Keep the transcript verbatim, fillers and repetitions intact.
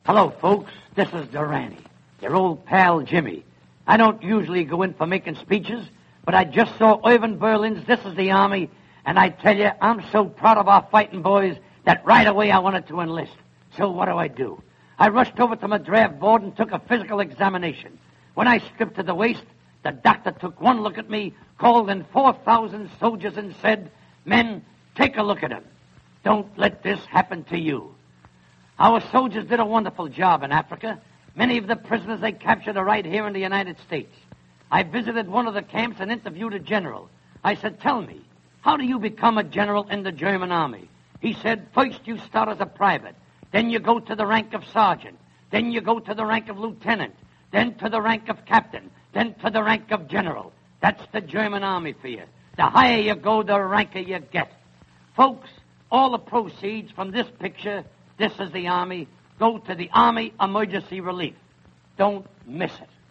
Hello, folks. This is Durrani, your old pal Jimmy. I don't usually go in for making speeches, but I just saw Irvin Berlin's This is the Army, and I tell you, I'm so proud of our fighting boys that right away I wanted to enlist. So what do I do? I rushed over to my draft board and took a physical examination. When I stripped to the waist, the doctor took one look at me, called in four thousand soldiers and said, "Men, take a look at him. Don't let this happen to you." Our soldiers did a wonderful job in Africa. Many of the prisoners they captured are right here in the United States. I visited one of the camps and interviewed a general. I said, "Tell me, how do you become a general in the German army?" He said, "First you start as a private. Then you go to the rank of sergeant. Then you go to the rank of lieutenant. Then to the rank of captain. Then to the rank of general. That's the German army for you. The higher you go, the ranker you get." Folks, all the proceeds from this picture, This is the Army, go to the Army Emergency Relief. Don't miss it.